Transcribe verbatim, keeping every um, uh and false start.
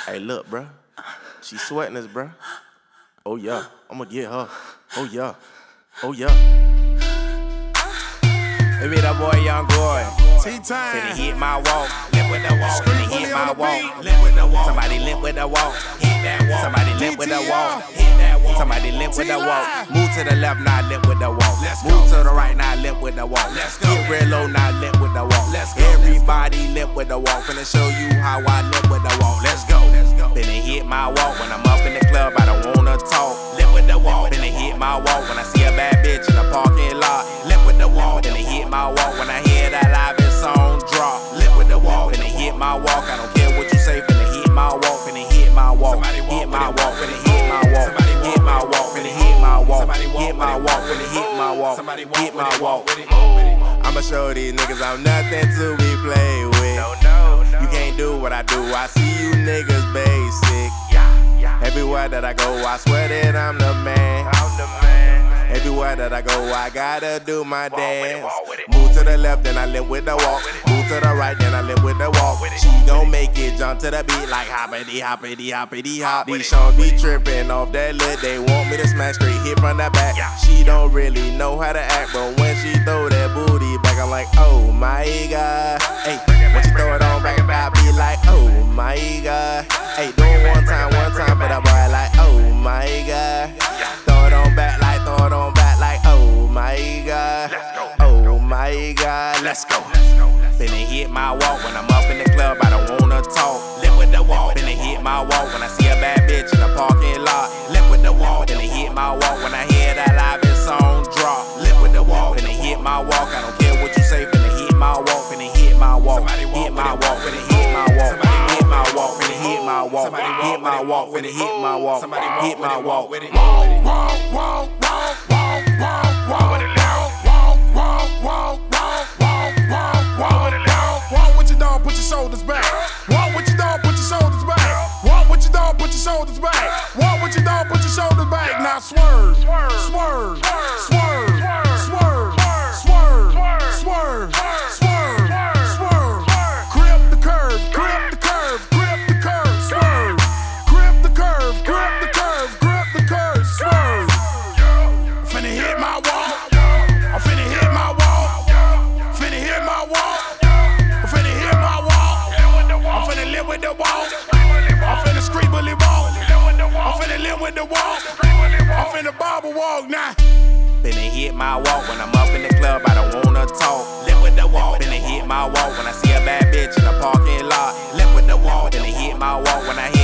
Hey, look, bruh. She sweating us, bruh. Oh, yeah. I'ma get her. Oh, yeah. Oh, yeah. Maybe that boy Young Boy. T-Time. Finna hit my walk. Limp with the walk. Finna hit my walk. Limp with the walk. Somebody limp with the walk. Hit that walk. Somebody limp with the walk. Hit that walk. Somebody limp with the walk. Move to the left, now limp with the walk. Move to the right, now limp with the walk. Get real low, now limp with the walk. Everybody limp with the walk. Finna show you how I limp with the walk. Let's go. Finna hit my walk when I'm up in the club. I don't wanna talk. Limp with the walk. Finna hit my walk when I see a bad bitch in the parking lot. Limp with the walk. Finna hit my walk when I hear that live song drop. Limp with the walk. Finna hit my walk. I don't care what you say. Finna hit my walk. Finna hit my walk. Hit my walk. Finna hit my walk. Hit my walk. Finna hit my walk. Hit my walk. Finna hit my walk. Hit my walk. I'ma show these niggas I'm nothing to be played with. You can't do what I do. I see you niggas basic. Everywhere that I go, I swear that I'm the man. Everywhere that I go, I gotta do my dance. Move to the left, then I limp with the walk. Move to the right, then I limp with the walk. She gon' make it jump to the beat like hoppity, hoppity, hoppity, hop. These shows be trippin' off that lid. They want me to smash straight hit from the back. She don't really know how to act, but when she throw that booty back, I'm like, oh my god. Hey, when she throw it on back, I be like, oh my god. Hey, do it one time, one time for the boy, like, oh my god. Throw it on back, like, throw it on back, like, oh my god. Oh my god, let's go. Finna hit my walk when I'm up in the club, I don't wanna talk. Limp with the walk. Finna hit my walk when I see a bad bitch in the parking lot. Limp with the walk. Finna hit my walk when I hear that live song drop. Limp with the walk. Finna hit my walk, I don't care what you say. Finna hit my walk. Finna hit my walk. Hit my walk. Finna hit my walk. Hit my walk. Finna hit my walk. Hit my walk. Finna hit my walk. Hit my walk. Walk, walk, walk, walk, walk, walk, walk, walk, walk, walk, walk, walk. Walk with your dog, put your shoulders back. Walk with your dog, put your shoulders back. Walk with your dog, put your shoulders back. Walk with your dog, put your shoulders back. Now swerve, swerve, swerve, swerve, swerve, swerve, swerve, swerve. Grip the curve, grip the curve, grip the curve, swerve. Grip the curve, grip the curve, grip the curve, swerve. Finna hit my wall. I'm finna hit my wall. Finna hit my wall. I'm finna hit my wall. I'm finna live with the wall. I'm finna screamily walk. I'm finna live with the wall. I'm finna bobble walk now. Finna hit my walk when I'm up in the club, I don't wanna talk. Live with the walk. Finna hit my walk when I see a bad bitch in the parking lot. Live with the walk. Finna hit my walk when I hear